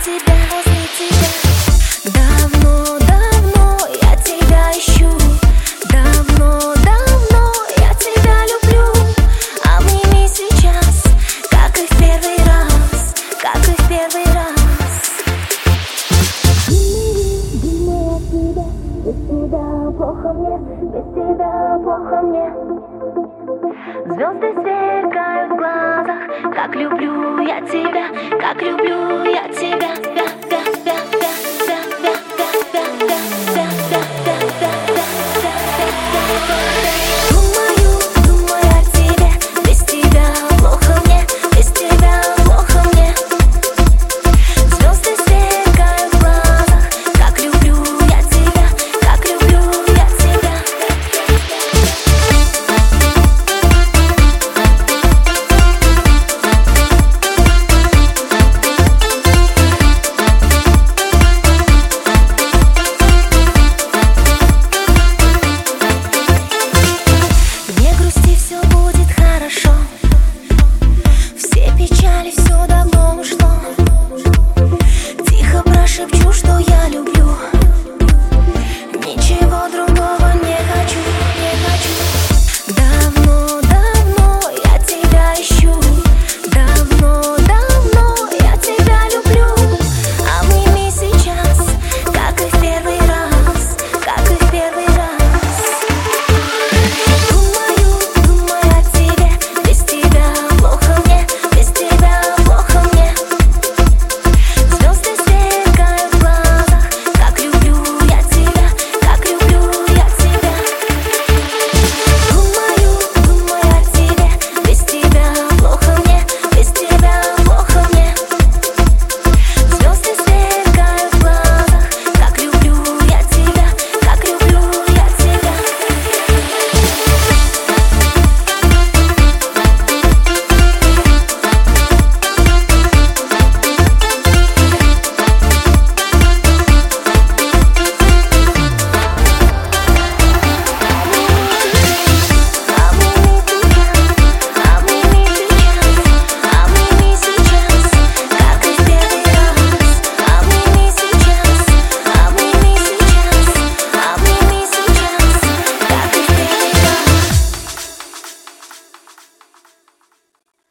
тебя, возле тебя. Давно, давно я тебя ищу. Давно, давно я тебя люблю. Обними сейчас, как и в первый раз, как и в первый раз. Без тебя плохо мне, без тебя плохо мне. Звезды сверкают в глазах, как люблю я тебя, как люблю я тебя.